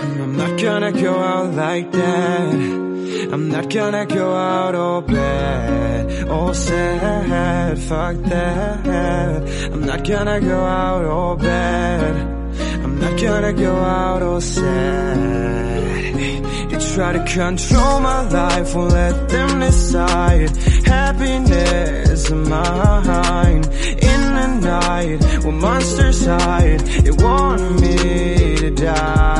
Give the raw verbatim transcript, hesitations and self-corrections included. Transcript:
I'm not gonna go out like that. I'm not gonna go out all bad, all sad, fuck that. I'm not gonna go out all bad. I'm not gonna go out all sad. You try to control my life, won't let them decide. Happiness of mine. In the night, when monsters hide, they want me to die.